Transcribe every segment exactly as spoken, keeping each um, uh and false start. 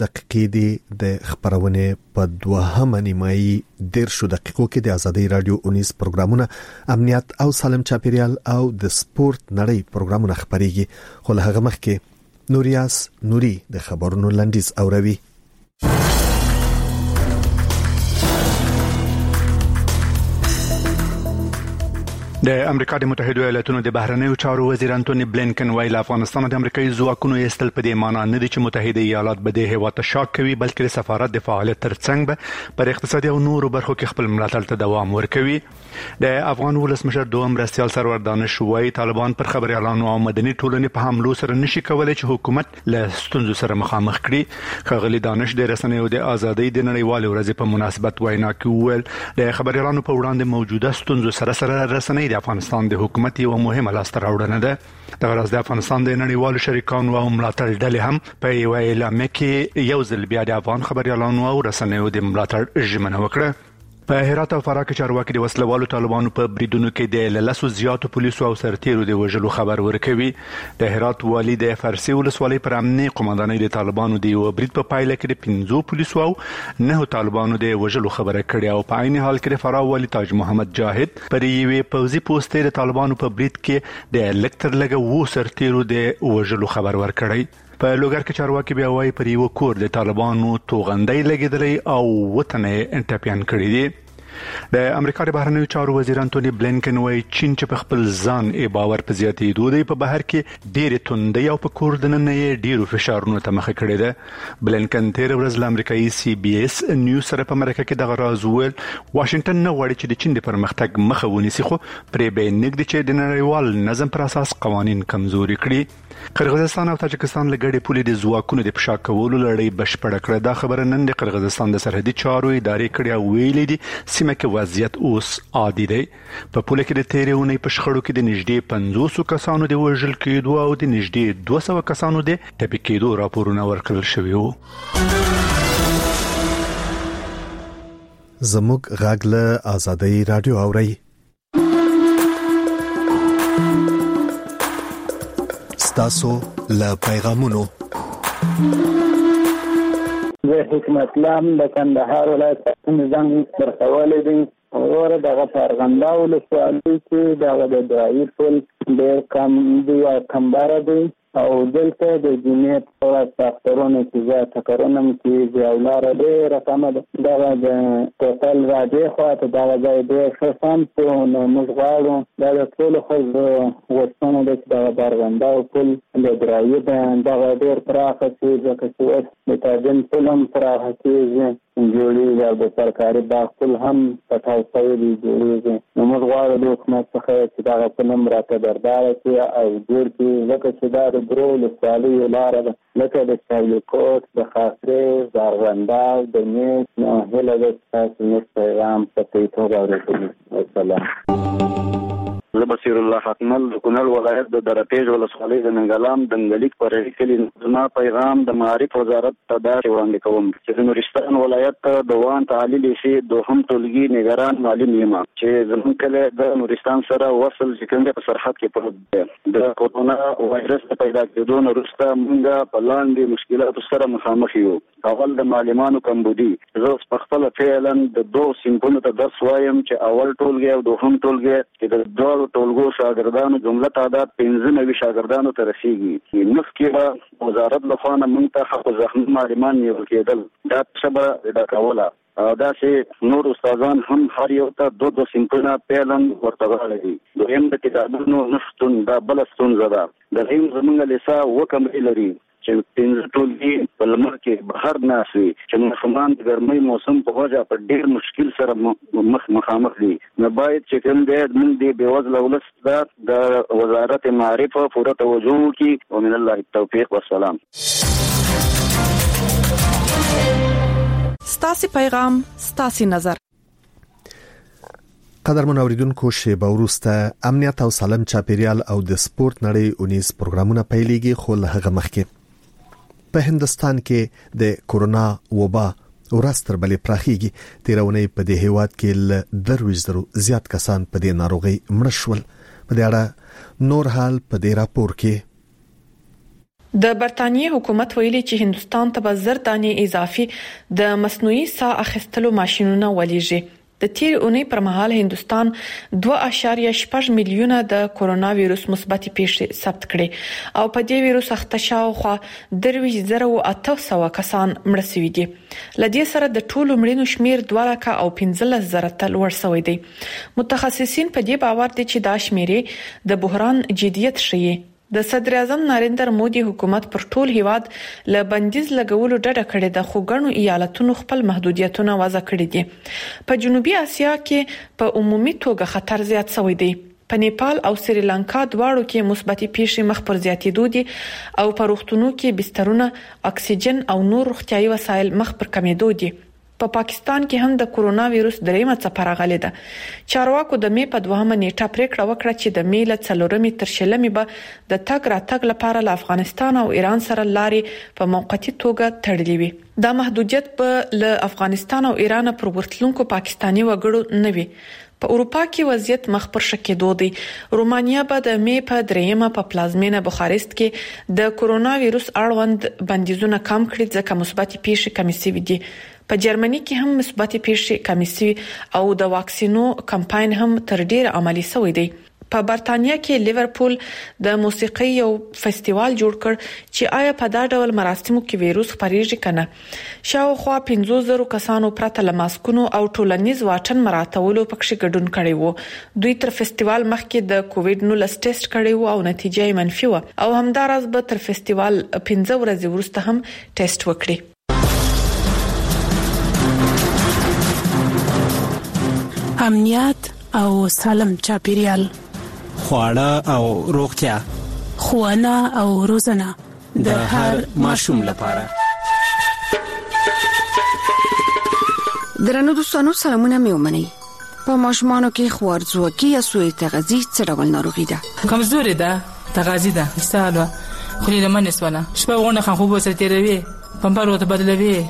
دقیقې دی د خبرونه په دوهمه نیمایي دیرشو دقیقو کې د آزادۍ رادیو اونیس پروګرامونه امنیت او سالم چاپیریال او د سپورت نړۍ پروګرامونه خبريږي. خو له هغه مخکې نوریاس نوري د خبرونو لنډیز اوروي. د امریکا د متحده ایالاتونو د بهرنیو چارو وزیر انټونی بلینکن ویل افغانستان د امریکایي ځواکونو ایستل په دې معنی نه دي چې متحده ایالات به د هیواد ته شاک کوي، بلکې د سفارت د فعالیت ترڅنګ به پر اقتصادي او نورو برخو کې خپل ملاتړ ته دوام ورکوي. د افغان ولسمشر دوهم مرستیال سرور دانش وایي طالبان پر خبريالانو او مدني ټولنې په حملو سره نشي کولای چې حکومت له ستونزو سره مخامخ کړي. خغلی دانش د رسنیو د ازادۍ د نړیوال ورځې په مناسبت وینا کوي د خبريالانو په وړاندې موجوده ستونزو سره سره رسنۍ د افغانستان د حکومت یو مهمه لاسته راوړنه ده. د غرض د افغانستان د نړیوالو شریکانو او ملاتړ ډلې هم په یو اعلامیه کې یو ځل بیا د افغان خبريالانو او رسنیو د ملاتړ ژمنه وکړه. په هرات او فراه کې چارواکي د وسلوالو طالبانو په بریدونو کې د لسو زیاتو پولیسو او سرتیرو د وژلو خبر ورکوي. د هرات والی د فرسي ولسوالۍ پر امني قومندانۍ د طالبانو د یو برید په پایله کې د پنځو پولیسو او نه طالبانو د وژلو خبره کړې او په عین حال کې د فراه والی تاج محمد جاهد پر یوې پوځي پوسټې د طالبانو په برید کې د الکتر لګه وو سرتیرو د وژلو خبر ورکړی. په لوګر کې چارواکي بیا وايي پر یو کور د طالبانو توغندۍ لګیدلې او وطنه انټاپیان کړی دي. د امریکا د بهرنیو چارو وزیر انټونی بلینکن وايي چین چې په خپل ځان ای باور په زیاتېدو دی په بهر کې ډېر توندۍ او په کور دننه یې ډېرو فشارونو ته مخه کړې ده. بلینکن تیر ورځ له امریکایي سی بي اس نیوز سره په مرکه کې دغه راز وویل واشنگټن نه غواړي چې د چین د پرمختګ مخه ونیسي، خو پرې به نږدې چې د نړیوال نظم پر اساس قوانین کمزوري کړي. قرغیزستان او تاجکستان له ګډې پولې د ځواکونو د فشا کولو لړۍ بشپړه کړه. دا خبره نن د قرغیزستان د سرحدي چارو ادارې کړې او ویلې دي سیمه کې وضعیت اوس عادي دی. په پوله کې د تیرې اونۍ په شخړو کې د نږدې پنځوس کسانو د وژل کېدو او د نږدې دوه سوه کسانو د ټپي کېدو راپورونه ورکړل شوي وو. زموږ غږ له آزادۍ رادیو اوري. ستاسو له پیغامونو زه حکمت لام د کندهار ولایت نظام برخواله دي اور دغه پرغندا ولسوالۍ کې دغه د دایي پل ډېر کم دی او کمباره دی او دلته د جنیت او ساخترونو کې زیات تکرونم کې د اولار ډېر رقم دغه د ټوټل راځي خو ته دغه ځای ډېر ښه سم په نو موږ غواړو دا د ټول خلکو غوښتنه ده چې دغه پرغندا او پل د درایي دغه ډېر پراخه شي ځکه چې اوس د تاجن پل هم پراخه کېږي جوړېږي او د سرکاري باغ پل هم پټاو شوی دی جوړېږي. نو موږ غواړو د حکومت څخه چې دغه پل هم راته برداره کړي او جوړ کړي ځکه چې دا د درو ولسوالیو لاره ده لکه د چاولیکوټ د خاصرې د ارغنداو د نیش نو هیله ده چې تاسو موږ پیغام په صحیح توګه اورېدلي. والسلام. زه بصیر الله حتمل د کونړ ولایت د درپیج ولسوالۍ د ننګلام دنګلیک پر کلی زما پیغام د معارف وزارت ته دا وړاندې کوم چې د نورستان ولایت د وان تعالی لیسي دوهم ټولګي نگران معلم یم چې زموږ کله د نورستان سره وصل څنګه په سرحد کې پروت دی. د کورونا وایرس پیدا کېدو وروسته موږ په لاندې مشکلاتو سره مخامخ یو. اول د معلمانو کمبودي زه په خپل فعلا د دوه سیمپونو ته درس وایم چې اول ټولګي او دوهم ټولګي کې د دوه ټولګو شاګردانو جمله تعداد پنځه نوي شاګردانو ته رسیږي. مخکې وزارت لخوا نه موږ ته حق زخمي معلمان نیول کېدل دا څه به کوله او دا چې نور استادان هم هر یو ته دوه دوه سیمپونه پیلن ورته غواړي. دویم د کتابونو نشتون دا بل ستونزه ده. دریم زموږ لیسا وکمري لري چې پنځه ټولګي په لمر کې بهر ناسي چې ماشومان د ګرمۍ موسم په وجه په ډېر مشکل سره مخ مخامخ دي. نو باید چې کوم دی موږ د بېوزله ولس د وزارت معارف پوره توجه وکړي. ومن الله التوفیق والسلام. ستاسي پیغام ستاسي نظر. قدرمن اوریدونکو شیبه وروسته امنیت او سالم چاپیریال او د سپورت نړۍ اونیس پروګرامونه پیلېږي. خو له هغه مخکې په هندستان کې د کورونا وبا ورځ تر بلې پراخیږي. تیرونی په دې هیواد کې ل درویش زرو زیات کسان په دې ناروغي مړ شول. په دې اړه نور حال په دې راپور کې د برتانیې حکومت ویلي چې هندستان ته به زر دانې اضافي د مصنوعي ساه اخیستلو ماشينونه ولېږي. د تیر اونۍ پر مهال هندستان دوه اعشاریه شپږ میلیونه د کورونا وایرس مثبتې پیښې ثبت کړې او په دې وایرس اخته شاوخوا درویش زره او اته سوه کسان مړ شوي دي. لدې سره د ټولو مړینو شمیر دوه لکه او پنځلس زره ته لوړ شوی دی. متخصصین په دې باور دي چې دا شمیرې د بحران جدیت ښيي. د صدر اعظم نریندر مودي حکومت پر ټول هیواد له بندیز لګولو ډډه کړې ده، خو ګڼو ایالتونو خپل محدودیتونه وضع کړي دي. په جنوبي اسیا کې په عمومي توګه خطر زیات شوی دی. په نیپال او سریلانکا دواړو کې مثبتې پیښې مخ پر زیاتېدو دي او په روغتونونو کې بسترونه، اکسیجن او نور روغتیايي وسایل مخ پر کمېدو دي. په پا پاکستان کې هم د کورونا وایرس دریمه څپه راغلې ده. چارواکو د می په دوهمه نیټه پریکړه وکړه چې د می له څلورمې تر شلمې به د تګ راتګ لپاره له افغانستان او ایران سره لارې په موقتی توګه تړلې وي. دا محدودیت به له افغانستان او ایران پر ورتلونکو پاکستانی وګړو نه وي. په اروپا کې وضعیت مخ پر شکېدو دی. رومانیا به د می په دریمه په پلازمینه بخارست کې د کورونا وایرس اړوند بندیزونه کم کړي ځکه مثبتې پیښې کمې شوې دي. په جرمني کې هم مثبتې پیښې کمې شوې او د واکسینو کمپاین هم تر ډیره عملی شوی دی. په برتانیا کې لیورپول د موسیقي یو فستیوال جوړ کړ چې آیا په دا ډول مراسمو کې وایرس خپریږي کنه. شاوخوا پنځوس زره کسانو پرته له ماسکونو او ټولنیز واټن مراعاتولو پکې ګډون کړي وو. دوی تر فستیوال مخکې د کووډ نولس ټیسټ کړي وو او نتیجه یې منفي وه او همداراز به تر فستیوال پنځه ورځې وروسته هم ټیسټ وکړي. امنیت او سالم چاپیریال، خواړه او روغتیا، ښوونه او روزنه د هر ماشوم لپاره. درنو دوستانو سلامونه مې ومنئ. په ماشومانو کې خوارځواکي یا سوء تغذیه څه ډول ناروغي ده؟ کمزوري ده، تغذیه ده، استاله خو له منس ولا شپه غونه خان خوب سره تیروي، پمپر وته بدلوي.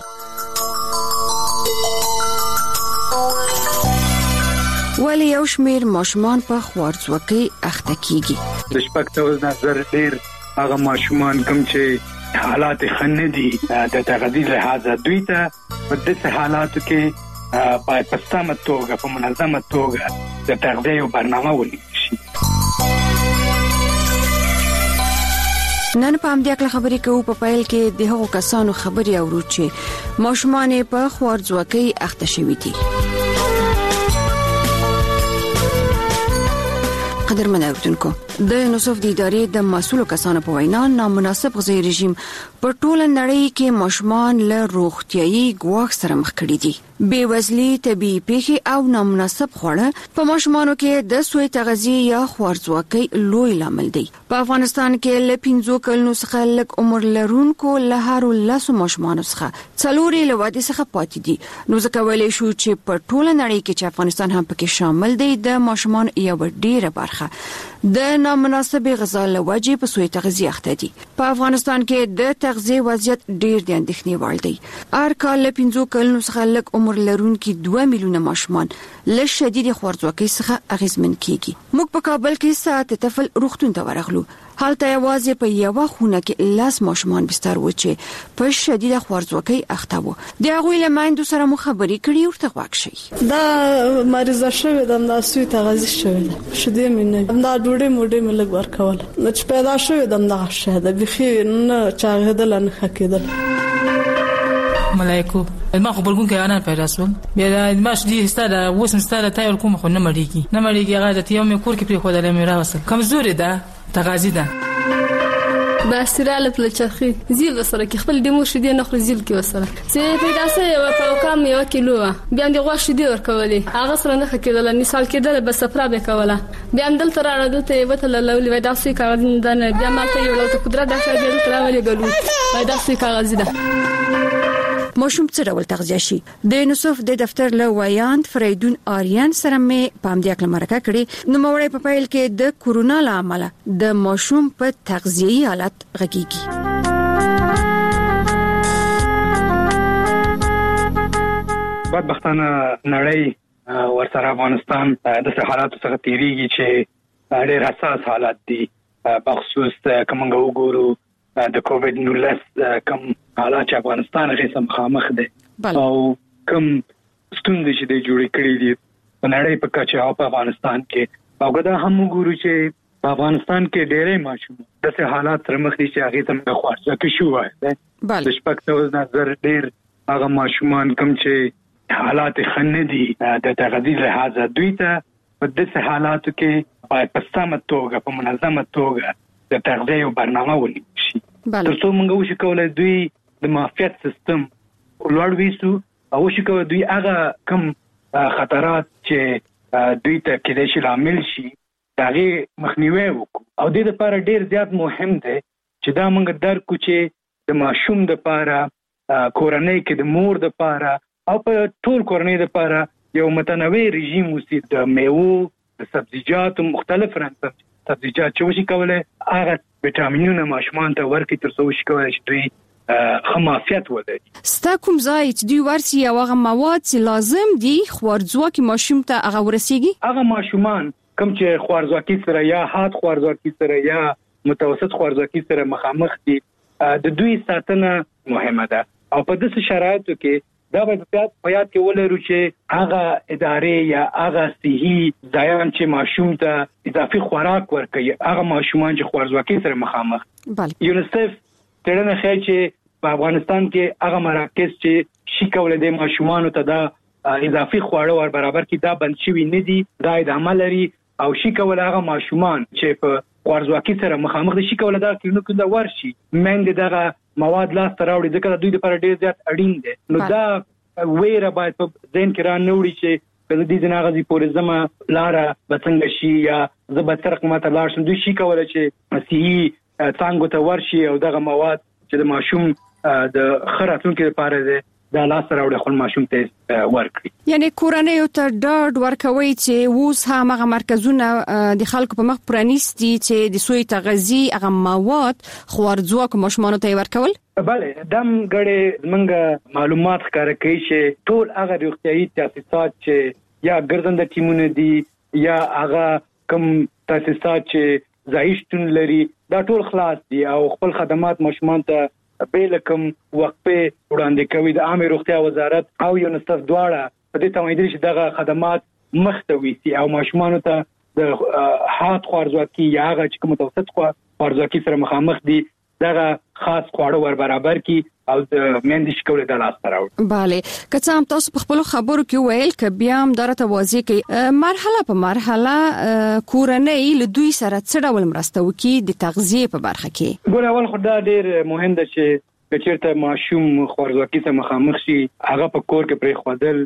ولی یو شمیر ماشومان په خوارځواکۍ اخته کیږي. د شپږ سوه نظر ډیر هغه ماشومان کوم چې حالات خنه دي د تغذیه لحاظه دوی ته په دې حالاتو کې په پستامه توګه په منظمه توګه د تغذیه برنامه ونیول شي. نن په همدې اړه خبرې کوو. په پایل کې د هغو کسانو خبرې اورو چې ماشومان په خوارځواکۍ اخته شوي دي. قدرمن اوردونکو، د نوسف د ادارې د مسؤلو کسانو په وینا نامناسب غذایی رژیم په ټوله نړۍ کې ماشومان له روغتیايي ګواښ سره مخ کړي دي. بې وزلي، طبيعي پیښې او نامناسب خواړه په ماشومانو کې د سوء تغذیه یا خوارځواکۍ لوی لامل دی. په افغانستان کې له پنځو کلونو څخه لږ عمر لرونکو له هر لسو ماشومانو څخه څلورې له وادي څخه پاتې دي. نو ځکه ویلې شو چې په ټوله نړۍ کې چې افغانستان هم پکې شامل دی، د ماشومان یو ډیره برخه د نامناسب غذا له وجې په سوء تغذیه اخته دي. په افغانستان کې د تغذیه وضعیت ډیر د اندېښنې وړ دی. هر کال له پنځو کلونو څخه لږ عمر لرونکي دوه میلیونه ماشومان له شدید خوارځواکۍ څخه اغېزمن کیږي. موږ په کابل کې ساعت طفل روغتون ته ورغلو. حالت یوازې په یو خونه کې لاس ماشومان بستر و چې په شدید خوارځواکۍ اخته وو. د هغوی له مایندو سره مو خبرې کړې، ورته غوږ شئ. دا مریضه شوې ده، دا سوء تغذیه شوې ده، شدې مې نه دا ډوډۍ موډۍ مې لږ ورکول، نو چې پیدا شوې ده دا شهده بخي نه چاغېدل نه خکېدل. ملائکو ما خو بلګون کې انا پیدا شوم، بیا د ماش دي ستاره وسم ستاره تایل کوم خو نه مړیږي نه مړیږي هغه ته یو مې کور کې پری خو دلې مې راوسه کمزوري ده، تغذیه ده. باستراله پلچخي زیل وسره کې خپل د مور شدي نه خو زیل کې وسره چې پیدا سه په کم یو کیلو بیا د غوا شدي ورکولې هغه سره نه خکېدل، نه سال کېدل بس سفر به کوله. بیا دل تر راځي ته وته لولې ودا سې کاغذ نه بیا مالته یو ته قدرت د شاګرد تر ولې ګلو ودا سې کاغذ ده. ماشوم څه ډول تغذیه شي؟ د نوسف د دفتر له ویاند فریدون آریان سره مې پام دی کله مرکه کړې. نو موړې په پیل کې د کورونا لامل د ماشوم په تغذیهي حالت غږیږي. بدبختانه نړۍ ورسره افغانستان د حالاتو څخه تیریږي چې ډېر حساس حالات دي. بخصوص کومنګ وګورو د کووډ نولس کم حالات چې افغانستان غي مخامخ دي او کم ستوندې چې د جوړې کړې دي په نړۍ په کچه او په افغانستان کې او دا هم وګورو چې په افغانستان کې ډېرې ماشوم د څه حالات سره مخ دي چې هغه ته خورځه کې شو وای د شپږ سوه نظر ډېر هغه ماشومان کم چې حالات خنه دي د تغذیه لحاظه دوی ته په دې حالاتو کې په پستامه توګه په منظمه توګه د تغذیه او برنامه ونی شي ترڅو موږ وشو کولای دوی د معافیت سیستم لوړ ویسو او وشو کولای دوی هغه کم خطرات چې دوی ته کېدای شي عامل شي داغه مخنیوي وکړو او د دې لپاره ډیر زیات مهم دی چې دا موږ درکو چې د ماشوم د لپاره کورنۍ کې د مور د لپاره او په ټول کورنۍ د لپاره یو متنوع رژیم وسی د میوه د سبزیجات مختلف رنګ سبزیجات چې وشي کولای هغه وټامینونه ماشومان ته ورکړي ترڅو وشي کولای شي دوی خمافیت ولري ستا کوم ځای چې دوی ورسي او هغه مواد چې لازم دي خوارځواکي ماشوم ته هغه ورسیږي هغه ماشومان کوم چې خوارځواکي سره یا حاد خوارځواکي سره یا متوسط خوارځواکي سره مخامخ دي د دوی ساتنه مهمه ده او په داسې شرایطو کې دا به په یاد کې ولرو چې هغه ادارې یا هغه صحي ځایان چې ماشوم ته اضافي خوراک ورکوي هغه ماشومان چې خوارځواکي سره مخامخ یونیسف ترنه خیر چې په افغانستان کې هغه مراکز چې شي کولای د ماشومانو ته دا اضافي خواړه ور برابر کې دا بند شوی نه دي دا د عمل لري او شي کولای هغه ماشومان چې په خوارځواکي سره مخامخ دي شي کولای دا کلینیکو دا ورشي مند دغه مواد لاس تراوړي ځکه دوی لپاره ډیر زیات اړین دي نو دا ویره باید په ذهن کې را نوړي چې په دې ځنه غزي پورزما لاره بڅنګ شي یا زبر رقمه لار شم دوی شي کولای چې صحي څنګه ته ورشي او دغه مواد چې د ماشوم د خراتونکو لپاره ده د لاس راوړل خپل ماشوم ته ورکړي یعنی کورنۍ ته ډاډ ورکوي چې اوس هغه مرکزونه د خلکو په مخ پرانیستي چې د سوی تغذیه هغه مواد خوارځواکو ماشومان ته ورکول بله دم غړي موږ معلومات ښکاره کوي چې ټول هغه روغتيایي تاسیسات چې یا ګرځنده ټیمونه دي یا هغه کوم تاسیسات چې ځایشتون لري دا ټول خلاص دي او خپل خدمات ماشومان ته بیلکم وقفه وړاندې کوي د عامه روغتیا وزارت او یونیسف دواړه په دې تمایل چې دغه خدمات مختوي سي او ماشومان ته د حاد خوارځواکي یا هغه چې متوسط خوارځواکي سره مخامخ دي دغه خاص خواړه ور برابر کی او د مندش کول د لاس تراوړ bale که څه هم تاسو په خپل خبرو کې ویل ک بیا هم درته واضح کی مرحله په مرحله کورنۍ له دوی سره څه ډول مرسته وکي د تغذیه په برخه کې ګور اول خو دا ډیر مهم ده چې کچرته ماشوم خوارځواکي سره مخامخ شي هغه په کور کې پرې خودل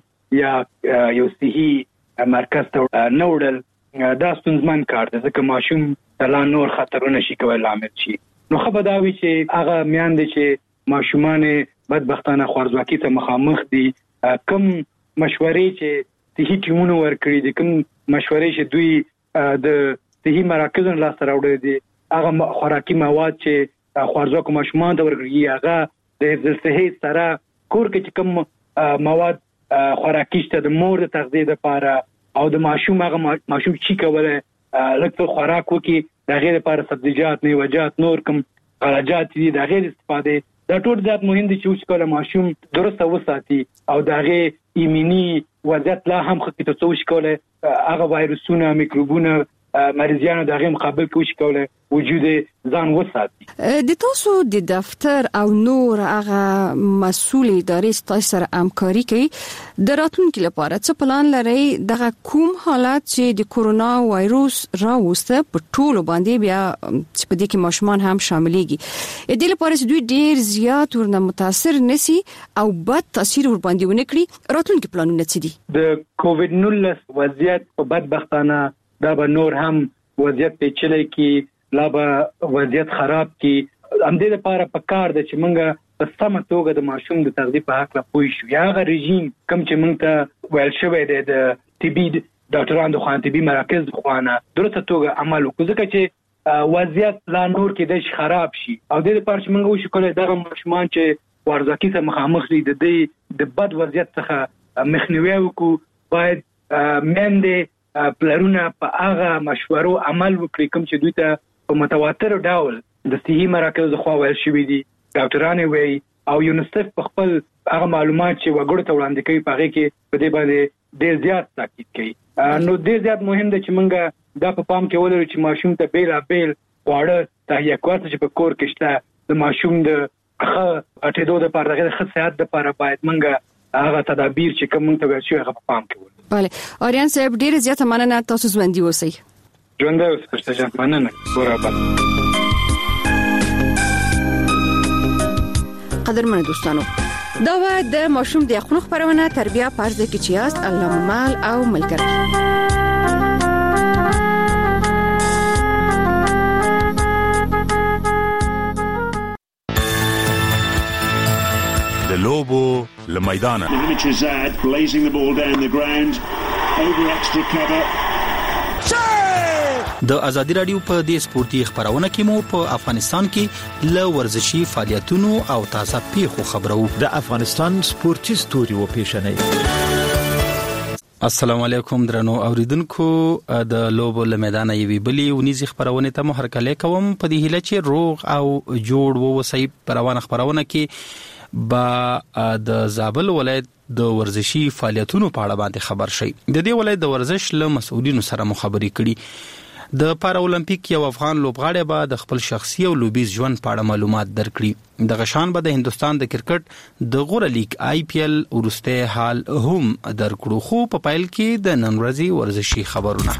یا یو صحي مرکز ته نوړل دا ستونزمن کار ده ځکه ماشوم تلا نور خطرونه شي کولای عامل شي نو خبرداوي چې هغه میان دي چې ماشومان بدبختانه خوارځواکي ته مخامخ دي کم مشورې چې صحي ټیمونه ورکړي دي کم مشورې چې دوی د صحي مراکزونو لاس راوړي دي هغه خوراکي مواد چې خوارځواکو ماشومان ته ورکړي هغه د حفظ صحي سره کور کې کوم مواد خوراکي شته د مور د تغذیه لپاره او د ماشوم هغه ماشوم چې کوله لکه خوراک وکي د غیر لپاره سبزیجات میوه‌جات نور کوم خراجات دي د غیر استفاده دا ټول ذات مهم دي چې وشکله ماشوم درسته وساتي او د غیر ایمني وضعیت لا هم خکې ته څه وشکله هغه وایروسونه میکروبونه مریضانو د غیر مقابل کې وشکله وجود ځان وساتي د تاسو د دفتر او نور هغه مسؤل ادارې تاسو سره همکاري کوي د راتلونکي لپاره څه پلان لري دغه کوم حالات چې د کورونا وایروس راوسته په ټولو باندې بیا چې په دې کې ماشومان هم شاملېږي د دې لپاره چې دوی ډیر زیات ورنه متاثر نشي او بد تاثیر ور باندې ونه کړي راتلونکي پلانونه څه دي د کووډ نولس وضعیت په بدبختانه دا به نور هم وضعیت پیچلې کی لا به وضعیت خراب کی هم دې لپاره پکار ده چې موږ په سمه توګه د ماشوم د تغذیه په حق لا پوه شو یا غو رژیم کم چې موږ ته ویل شوی دی د طبي ډاکټرانو خو طبي مراکز خوانه درته توګه عمل وکړو ځکه چې وضعیت لا نور کې د خراب شي او د لپاره چې موږ وشو کولای دغه ماشومان چې ورزکي ته مخامخ دي د دې د بد وضعیت څخه مخنیوي وکړو باید منده پلرونه په هغه مشورو عمل وکړي کوم چې دوی ته په متواتر ډول د صحي مراکزو خوا ویل شوی دي ډاکټرانو وی او یونیسف په خپل هغه معلومات چې وګړو ته وړاندې کوي په هغه کې په دې باندې ډېر زیات تاکید کوي. نو ډېر زیات مهم دی چې موږ دا په پام کې ولرو چې ماشوم ته بیل بیل خواړه تهیه کوو چې په کور کې شته د ماشوم د ښه اټېدو لپاره د ښه صحت لپاره باید موږ هغه تدابیر چې کوم ته ویل شوی هغه په پام کې ولرو. بله آریان صاحب ډېر زیات مننه تاسو ژوندۍ اوسئ. ژوندۍ اوسئ پرشتجان مننه برابر. قدرمن دوستانو دا و د ماشوم د خپل خبرونه تربیه پرځ کې چې است الله مال او ملګری. د لوبو لمیدانه blazing the ball down the ground over extra cover. د ازادي رادیو په دې سپورتي خبرونه کې مو په افغانستان کې ل ورزشي فعالیتونو او تازه پیښو خبرو. د افغانستان سپورتي ستوري و پیښنې. السلام علیکم درنو اوریدونکو، د لوبو لمیدانه یوي بلی ونیزي خبرونه ته مو هرکلی کوم په دې هیله چې روغ او جوړ ووسی. پروانه خبرونه کې با د زابل ولایت د ورزشي فعالیتونو په اړه باندې خبر شي. د دې ولایت د ورزش له مسؤلینو سره مخابري کړي. د پارا اولمپیک یو افغان لوبغاړی به د خپل شخصي او لوبیز ژوند په اړه معلومات درکړي. د غشان به د هندستان د کرکټ د غوره لیگ آی پی ایل ورسته حال هم درکړو. خو په پایل کې د نن ورځې ورزشي خبرونه.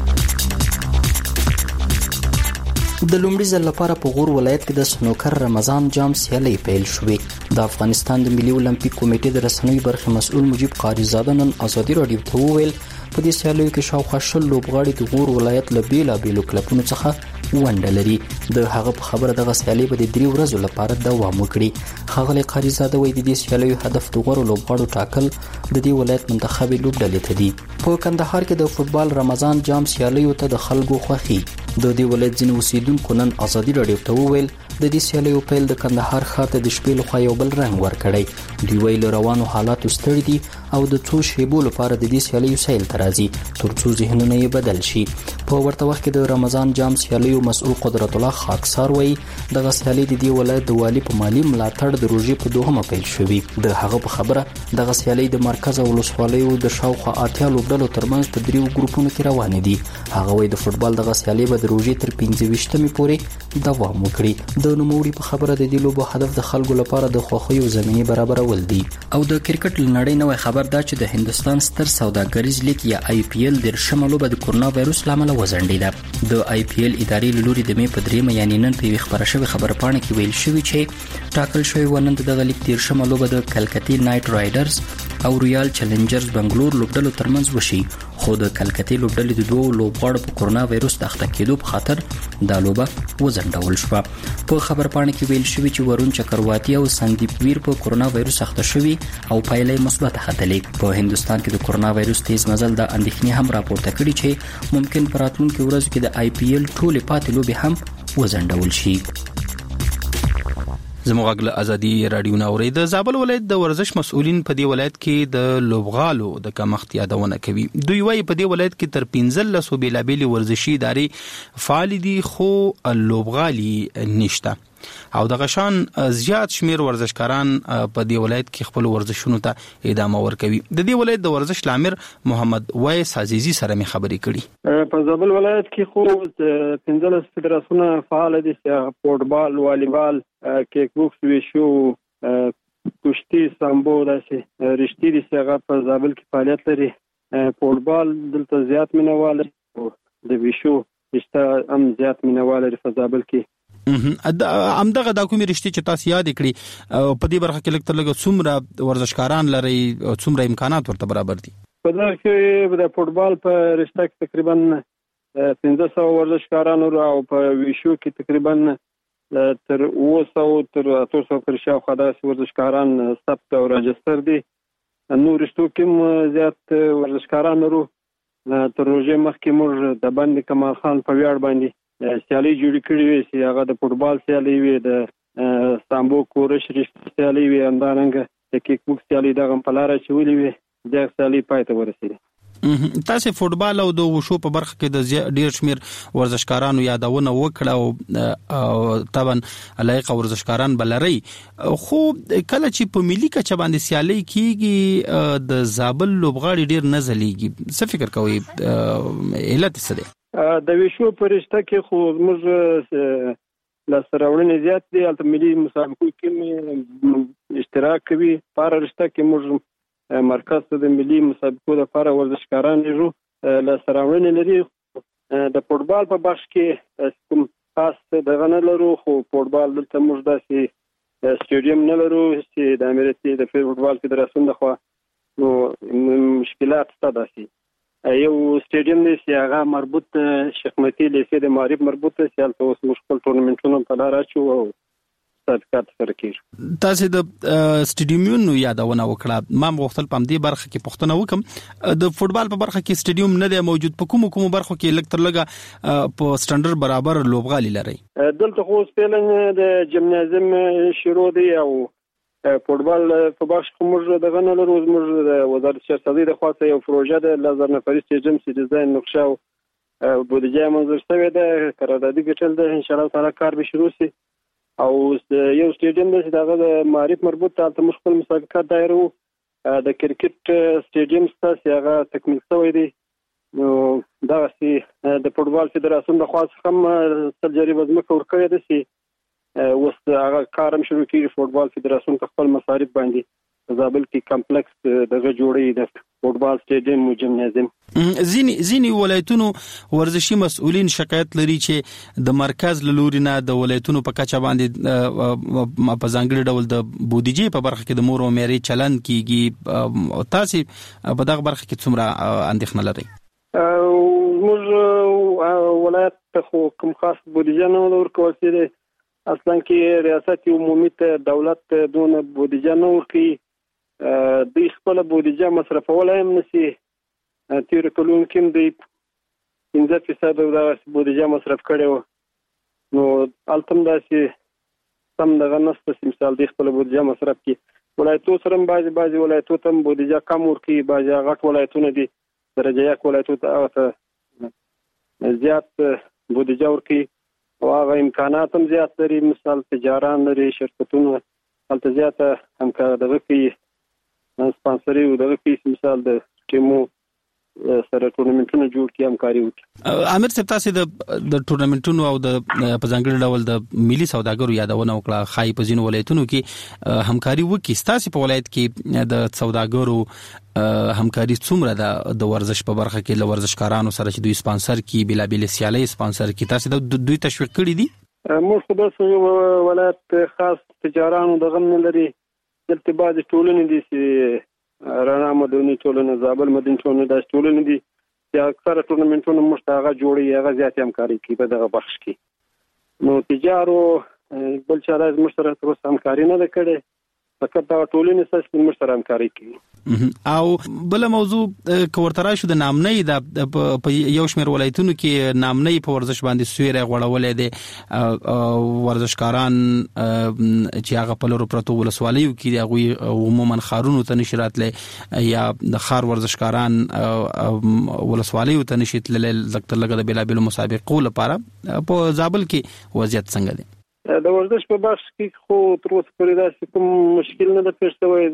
د لومړي ځل لپاره په غور ولایت کې د سنوکر رمضان جام سیالي پیل شوې. د افغانستان د ملي اولمپیک کمیټې د رسنوي برخې مسؤل مجيب قاری زاده نن ازادي رادیو ته وویل په دې سیالیو کې شاوخوا شل لوبغاړي د غور ولایت له بیلابیلو کلبونو څخه ونډه لري. د هغه په خبره دغه سیالي به د درې ورځو لپاره دوام وکړي. ښاغلی قاری زاده وایي د دې سیالیو هدف د غوره لوبغاړو ټاکل د دې ولایت منتخبي لوبډلې ته دي. په کندهار کې د فوتبال رمضان جام سیالیو ته د خلکو خوښي. د دې ولایت ځینې اوسیدونکو نن ازادي رادیو ته وویل د دې سیالیو پیل د کندهار خاطه د شپې لخوا یو بل رنګ ورکړی. دوی ویل روانو حالاتو ستړي دي او د څو شیبو لپاره د دې سیالیو سیل ته راځي ترڅو ذهنونه یې بدل شي. په ورته وخت کې د رمضان جام سیالیو مسؤل قدرت الله خاکسار وایي دغه سیالي د دې ولایت د والي په مالی ملاتړ د روژې په دوهمه پیل شوې. د هغه په خبره دغه سیالي د مرکز او ولسوالیو د شاوخوا اتیا لوبډلو ترمنځ په دریو ګروپونو کې روانې دي. هغه وایي د فوتبال دغه سیالي به د روژې تر پنځه ویشتمې پورې دوام وکړي. د نوموړي په خبره د دې لوبو هدف د خلکو لپاره د خوښیو زمینه برابرول دي. او د کرکټ لنړۍ نوې خبر دا چې د هندستان ستر سوداګریز لیگ یا آی پی ایل د شمالو به د کورونا وایروس لامل وزنډیده. د آی پی ایل ادارې لوري د مې په دریمه یعنی نن په خبره شوی خبر پاڼه کې ویل شوی چې ټاکل شوی ونن د لیگ د شمالو به د کلکتې نایټ رایډرز او رویال چیلنجرز بنگلور لوبډلو ترمنځ وشي. خو د کلکتې لوبډلې د دوه لوبغاړو په کورونا وایروس د اخته کېدو په خاطر دا لوبه وزنډول شوه. په خبر پاڼه کې ویل شوی چې ورون چکرواتی او سندیپ ویر په کورونا وایروس اخته شوی او پایلې مثبت ختلې. په هندستان کې د کورونا وایروس تیز مزل د اندېښنې هم راپورته کړي چې ممکن په راتلونکي ورځو کې د آی پی ایل ټولې پاتې لوبې هم وزنډول شي. زموږ غږ ازادي رادیو ناوري. د زابل ولایت د ورزش مسؤلین په دې ولایت کې د لوبغالو د کمښت یادونه کوي. دوی وايي په دې ولایت کې تر پنځه لسو بیلابېلې ورزشي ادارې فعال دي خو لوبغالي نشته او د غشان زیات شمیر ورزشکاران په دې ولایت کې خپل ورزشونو ته ادامه ورکوي. د دې ولایت د ورزش لامر محمد وایس عزیزی سره می خبرې کړي. په زابل ولایت کې خو پنځه لس فدراسیونونه فعال دي چې فوټبال، والیبال، کیک بوکس، ویشو، کشتی، سامبو داسې رښتې دي چې هغه په زابل کې فعالیت لري. فوټبال دلته زیات مینوال لري، د ویشو رښتا هم زیات مینوال لري په زابل کې. امدغه د کومې رښتې چې تاسو یاد کړی په دې برخه کې لکه تر لږه څومره ورزشکاران لري او څومره امکانات ورته برابر دي؟ په دغه کې د فوټبال په رښتا کې تقریبا پنځه سوه ورزشکاران او په ویشو کې تقریبا تر اوه سوه تر اتو سوه پر شاوخوا داسې ورزشکاران ثبت او راجستر دي. نو رښتو کې زیات ورزشکاران لرو. تر روژې مخکې موږ د بند کمال خان په ویاړ باندې سیالي جوړې کړې وې چې هغه د فوټبال سیالي وي، د سامبو کورش رښتې سیالي وي، همدارنګه د کیک بوکس سیالي دغه په لاره اچولې وې. دغه سیالي پای ته ورسېدې. تاسو فوټبال او د وشو په برخه کې د ډیر شمیر ورزشکارانو یادونه وکړه او طبعا لایق ورزشکاران بلري خو کله چې په ملي کچه باندې سیالي کیږي د زابل لوبغاړي ډیر نه ځلیږي څه فکر کوي علت څه دی د وشو پرشته کې خو موږ لاسراوړنې زیات دي البته ملي مسابقو کې اشتراک کوي په رشته کې موږ مرکز ته د ملي مسابقو لپاره ورزشکاران لرو لاسراوړنې لري د فوټبال په بخش کې کوم خاص دغه نه لرو خو فوټبال دلته موږ داسې سټیډیم نه لرو چې د امریکا د فوټبال فدراسیون لخوا نو مشکلات شته داسې یو سټیډیم دی چې هغه مربوط شیخ متی لیسې د معرف مربوط دی چې هلته اوس مشکل ټورنمنټونه په لار اچو او صادقات سره کېږي. تاسو د سټیډیومونو یادونه وکړه ما غوښتل په دې برخه کې پوښتنه وکم د فوټبال په برخه کې سټیډیوم نه دی موجود په کوم کوم برخو کې لکتر لګه په سټانډرډ برابر لوبغالي لري دلته خو سپیلن د جمنازیم شروع دی او فوټبال په بخش کې موږ دغه نه لرو موږ د وزارت شهرسازي د خاصه یو پروژه د لزر نفري سټیډیوم چې ډیزاین نقشه او بودیجه منظور شوی ده قراردادي ګټل ده ان شاء الله تعالی کار به شروع شي او یو سټیډیوم د دغه د معرف مربوط ته مشکل مسابقات دایره د کرکټ سټیډیوم ستاسو هغه تکمیل شوی دی نو دا سي د فوټبال فدراسیون د خاص هم سرجری وزمکه ورکړی دی چې اوس هغه کارم شروع کیږي فوټبال فدراسیون په خپل مصارف باندې زابل کې کمپلیکس دغه جوړی د فوټبال سټیډیوم او جمنازیم زینی زینی ولایتونو ورزشي مسؤلین شکایت لري چې د مرکز لوري نه د ولایتونو په کچه باندې په ځانګړي ډول د بودیجې په برخه کې د مور او مېري چلن کیږي تاسو په دغه برخه کې څومره اندېښنه لري موږ ولایت خو کوم خاص بودیجه نه ورکول شي اصلا کې ریاست عمومي ته دولت دون بودیجه نه ورکي د خپل بودیجه مصرفول هم نشي تیر کلون کې د پنځه فیصد د بودیجه مصرف کړو نو التم داسې سم دغه نسته مثال د خپل بودیجه مصرف کی ولایتو سره بعضی بعضی ولایتو ته بودیجه کم ورکي بعضی غټ ولایتونه دي درجه یک ولایتو ته زیات بودیجه ورکي او هغه امکانات هم زیات لري مثال تجاران لري شرکتونه هلته زیاته همکار دغه کې سپانسري او دغه کې مثال د ټیمو سره ټورنمنټونه جوړ کړي همکاري وکړي امیر صاحب تاسو د د ټورنمنټونو او د په ځانګړي ډول د ملي سوداګرو یادونه وکړه خای په ځینو ولایتونو کې همکاري وکړي تاسو په ولایت کې د سوداګرو همکاري څومره د ورزش په برخه کې له ورزشکارانو سره چې دوی سپانسر کی بلا بلا سیالي سپانسر کی تاسو د دوی تشویق کړی دي موږ په داسې ولایت خاص تجارانو د غم لري دلته بعض ټولنې دي چې رانا مدني ټولنه زابل مدني ټولنه د ټولنې دي چې اکثر ټورنمنټونه مشتاقه جوړي هغه زیات همکاري کوي په دغه بخش کې نو تجارو بل چې راز مشترک تر اوسه همکاري نه کړي فقط دا ټولنې سره مشترک همکاري کوي او بل موضوع کورترا شو د نامنۍ د په یو شمېر ولایتونو کې نامنۍ په ورزش باندې سویره غوړولې دي ورزشکاران چې هغه په لورو پروتو ولسوالیو کې هغه عموما خارونو ته نشراتله یا د خار ورزشکاران ولسوالیو ته نشیتله زکتر لګه د بلا بلا مسابقو لپاره په زابل کې وضعیت څنګه دی د ورزش په بخش کې خو تر اوسه پورې داسې کوم مشکل نه ده پیښ شوی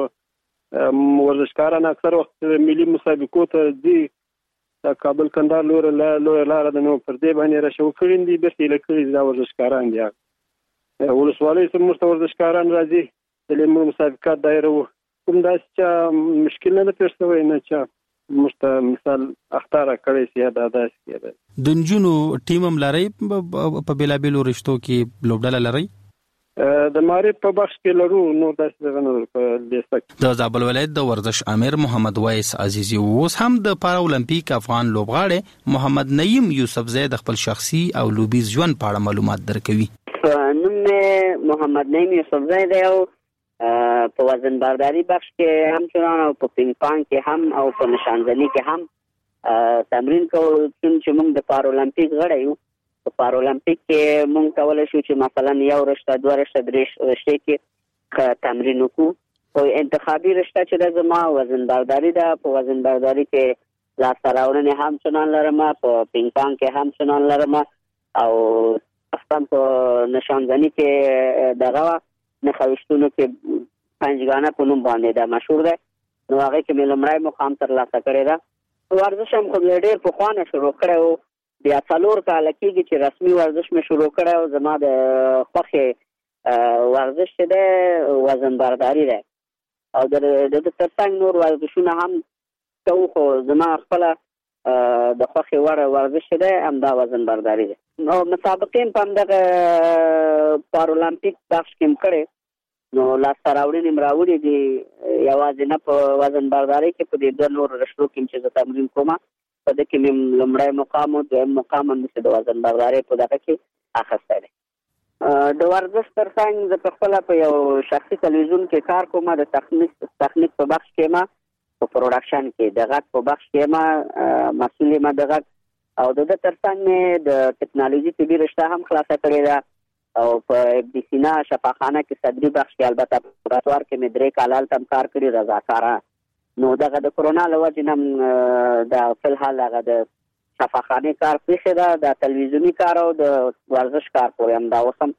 زموږ ورزشکاران اکثر وخت ملي مسابقو ته ځي کابل کندهار لویه لاره ده نو پر دې باندې راشو کړي دي بیرته یې کړي دا ورزشکاران دي ولسوالۍ سره موږ ورزشکاران راځي د مسابقات دایره کوم داسې مشکل نه ده پیښ شوی نه چې مشته مثال اختاره کړی سي دا داسې کېده د نجونو ټیم هم لري په بلابلو رشتو کې لوبډاله لري د معرف په بخش کې لرو نو داسې دغه نه په لیسک د زابل ولایت د ورزش امیر محمد وایس عزیزی اوس هم د پارا اولمپیک افغان لوبغاړي محمد نعیم یوسف زید خپل شخصي او لوبیز ژوند په اړه معلومات درکوي نوم محمد نعیم یوسف زید او په وزن برداری بخش کې هم چنان او په پینګ پانګ کې هم او په نشانزنی کې هم تمرین کوو چې موږ د پارا اولمپیک غړي یو په پارا اولمپیک کې موږ کولای شو چې مثلا یو رشته دوه رشته درې رشته کې تمرین وکړو او انتخابي رشته چې د زما وزن برداری ده په وزن برداری کې لاسته راوړنې هم چنان لرم، په پینګ پانګ کې هم چنان لرم او اصلا په نشانزنی کې دغه نخوشتونو کې پنځګانه په نوم باندې دا مشهور ده. نو هغه کې مې لومړی مقام ترلاسه کړی ده. ورزش هم خو ډېر پخوانه شروع کړی و، بیا څلور کاله کېږي چې رسمي ورزش مې شروع کړی و. زما د خوښې ورزش چې دی وزن برداري دی او د د ترڅنګ نور ورزشونه هم کوو، خو زما خپله د خوښې وړ ورزش چې دی همدا وزن برداري دی. نو مسابقې په همدغه پارالمپیک بخش کې هم کړی، نو لاسته راوړنې مې راوړي دي یوازې نه په وزن برداري کې، په دې دوه نورو رشتو کې چې زه تمرین کوم په دې کې مې لومړی مقام او دویم مقام هم د وزن برداري په دغه کې اخیستی دی. د ورزش ترڅنګ زه په خپله په یو شخصي تلویزیون کې کار کوم، د تخنیک تخنیک په بخش کې یم، په پروډکشن کې د غږ په بخش کې یم، مسؤل یم د غږ. او د ده ترڅنګ مې د ټکنالوژي طبي رشته هم خلاصه کړې ده او په اف ډي سینا شفاخانه کې صدري بخش کې البته په لابراتوار کې مې درې کاله هلته هم کار کړي رضاکاره. نو دغه د کورونا له وجې نه هم د فلحال هغه د شفاخانې کار پرېښې ده، د تلویزیوني کار او د ورزش کار پورې هم دا اوس هم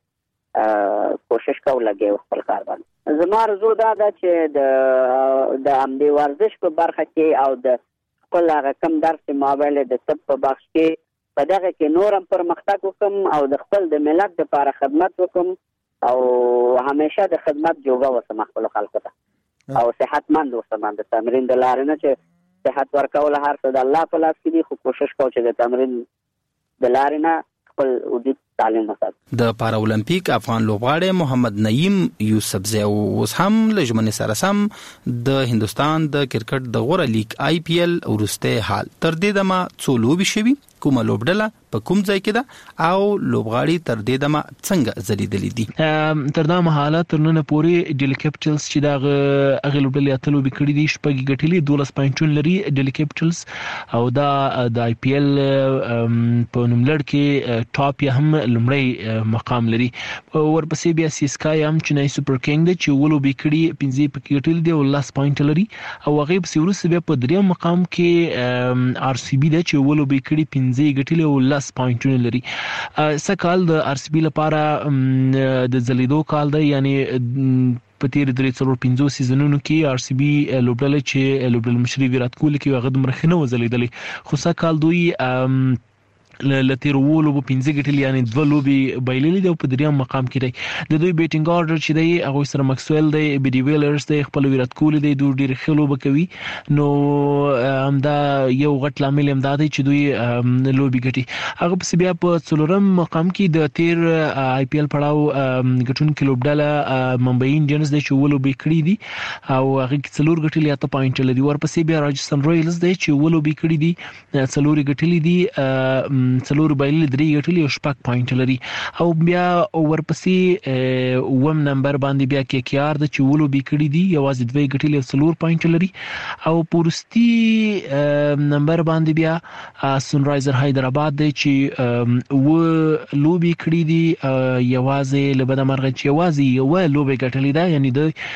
کوشش کوو لګیا خپل کار باندې. زما ارزو دا ده چې د د همدې ورزش په برخه کې او د خپل هغه کم درس چې ما ویلی د طب په بخش کې په دغه کې نور هم پرمختګ وکړم او د خپل د ملت دپاره خدمت وکړم او همیشه د خدمت جوګه اوسم خپلو خلکو ته او صحتمند اوسم. د تمرین د لارې نه چې صحت ورکول هر څه د الله په لاس کې دي، خو کوشش کوو چې د تمرین د لارې نه خپل وجود تعلیم وساتو. د پاراولمپیک افغان لوبغاړی محمد نعیم یوسفزی اوس هم له ژمنې سره سم د هندستان د کرکټ د غوره لیګ آی پی ایل وروستی حال تر دې دمه څو لوبې شوي، کومه لوبډله په کوم ځای کې ده او لوبغاړي تر دې دمه څنګه ځلیدلي دي. تر دا مهاله تر نن پورې ډیلی کیپټلز چې دا هغه لوبډلې اته لوبې کړي دي شپږ ګټلي دولس پوینټونه لري ډیلی کیپټلز او دا د آی پی ایل په نوملړ کې ټاپ یا هم لومړی مقام لري. ورپسې بیا سیسکای هم چنای سوپر کینګ دی چې اووه لوبې کړي پنځه پکې ګټلي دي او لس پوینټ لري او هغې پسې وروسته بیا په دریم مقام کې آر سی بي ده چې اووه لوبې کړي پنځه ګټلي او لس پوینټونه لري. سکهال د آر سی بي لپاره د ځلیدو کال دی، یعنی په تیر درې څلور پنځو سیزنونو کې آر سی بي لوبډله چې لوبډله مشري ویرات کوهلي کې هغه دومره ښه نه و ځلیدلی، خو سکهال دوی لتیر وولو په پنځه ګټلي یعنی دوه لوبې بایللي دي او په دریم مقام کې دی. د دوی بیټینګ آرډر چې دی هغوی سره مکسویل دی، بي ډي ویلرز دی، خپل ویرات کوهلي دی، دوی ډېرې ښه لوبه کوي. نو همدا یو غټ لامل هم دا دی چې دوی لوبې ګټي. هغه پسې بیا په څلورم مقام کې د تیر آی پی ایل پړاو ګټونکې لوبډله ممبئی انډینز دی چې اووه لوبې کړي دي او هغې کې څلور ګټلي اته پوینټه لري. ورپسې بیا راجستان رویلز دی چې اووه لوبې کړي دي څلور یې ګټلي دي، څلور بایللي درې ګټلي او شپږ پوینټ لري. او بیا ورپسې اووم نمبر باندې بیا کې کې آر ده چې اووه لوبې کړي دي یوازې دوه یې ګټلي او څلور پوینټ لري. او په وروستي نمبر باندې بیا سنرایزر حیدرآباد دی چې اووه لوبې کړي دي یوازې له بده مرغه چې یوازې یوه لوبې ګټلې ده، یعنی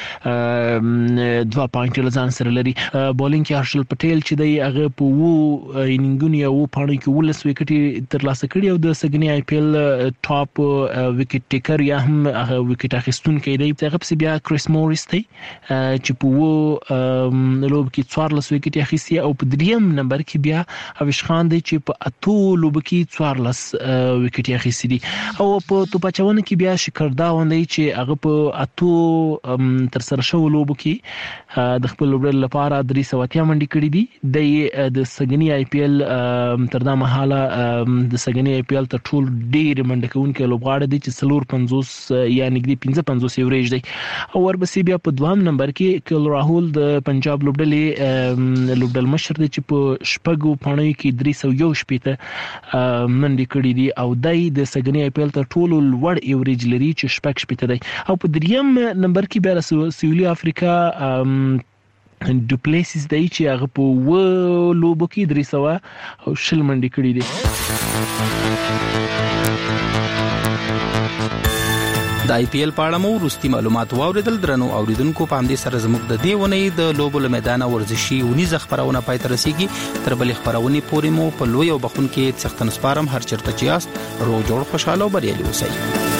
د دوه پوینټ له ځان سره لري. بالینګ کې هرشل پټیل چې دی هغه په اووه انینګونو یا اووه پاڼو کې اوولس وکټې ترلاسه کړي او د سګنی آی پی ایل ټاپ وکټ ټیکر یا هم هغه وکټ اخیستونکی دی. هغه پسې بیا کریس موریس دی چې په اووه لوبو کې څوارلس وکټې اخیستي او په دریم نمبر کې بیا اویش خان دی چې په اتو لوبو کې څوارلس وکټې اخیستي دي. او په توپ اچونه کې بیا شکر داون دی چې هغه په اتو ترسره شوو لوبو کې د خپل لوبډلې لپاره درې سوه اتیا منډې کړي دي. د د سګنی آی پی ایل تر دا مهاله د سګنی آی پی ایل تر ټولو ډېرې منډه کوونکی لوبغاړی دی چې څلور پنځوس یا نږدې پنځه پنځوس ایوریج دی. او ورپسې بیا په دوهم نمبر کې کیل راهول د پنجاب لوبډلې لوبډل مشر دی چې په شپږو پاڼیو کې درې سوه یو شپېته منډې کړي دي او دی د سګنی آی پی ایل تر ټولو لوړ ایوریج لري چې شپږ شپېته دی. او په دریم نمبر کې بیا سویلي افریقا ډوپلیسیس دی چې هغه په اووه لوبو کې درې سوه او شل منډې کړي دي. د آی پی ایل په اړه مو وروستي معلومات واوریدل. درنو اوریدونکو په همدې سره زموږ د دې ونې د لوبو له میدان ورزشي ونیزه خبرونه پای ته رسیږي. تر بلې خبرونه پورې مو په لوی او بخون کې څختن سپارم. هر چیرته چې یاست روغ جوړ خوشاله او بریالي اوسئ.